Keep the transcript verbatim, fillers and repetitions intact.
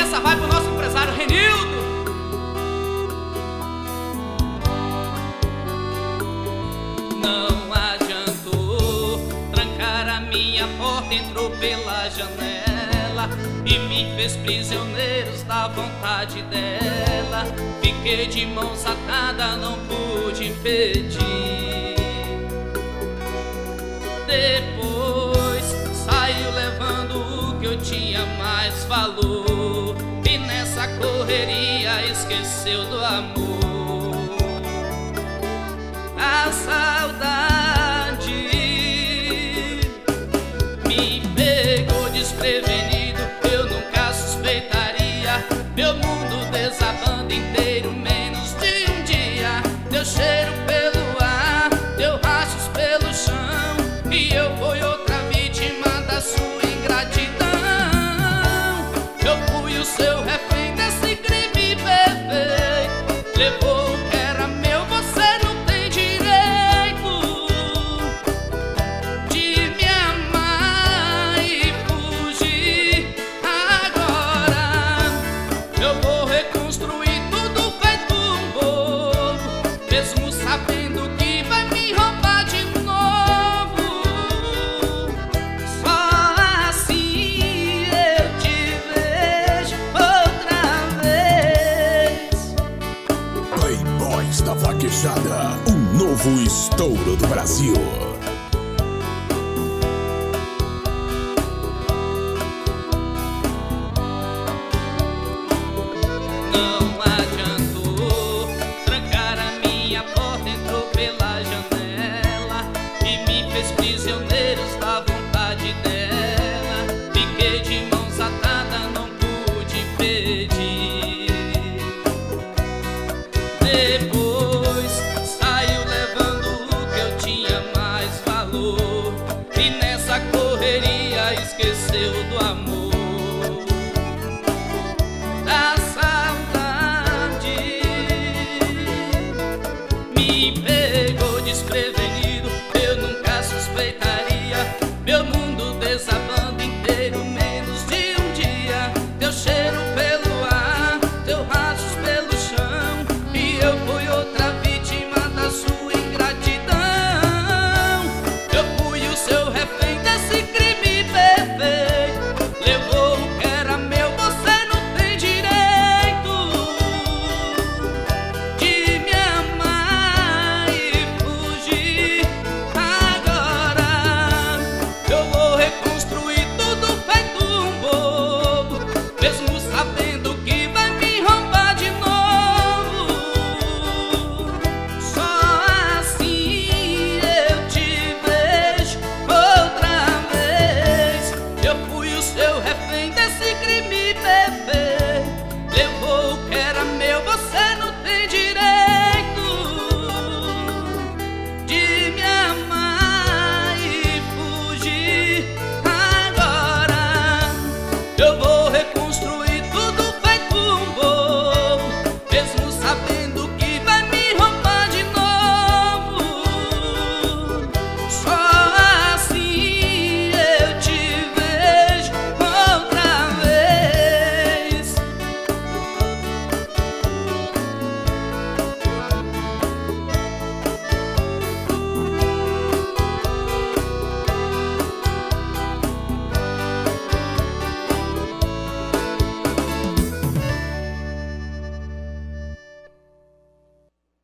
essa vai pro nosso empresário Renildo. Não adiantou, trancar a minha porta, entrou pela janela e me fez prisioneiros da vontade dela. Fiquei de mãos atadas, não pude impedir. Depois saiu levando o que eu tinha mais valor, e nessa correria esqueceu do amor. A saudade me pegou desprevenido, eu nunca suspeitaria. Meu mundo desabando inteiro, menos de um dia. Deu cheiro pelo ar, deu rastros pelo chão, e eu fui outra vítima da sua ingratidão. Eu fui o seu refém desse crime perfeito. Levou o que era meu, você não tem direito de me amar e fugir. Agora eu vou reconstruir tudo feito um bobo, mesmo sabendo que vai me roubar de novo. Só assim eu te vejo outra vez. Playboys da Vaquejada, um novo estouro do Brasil.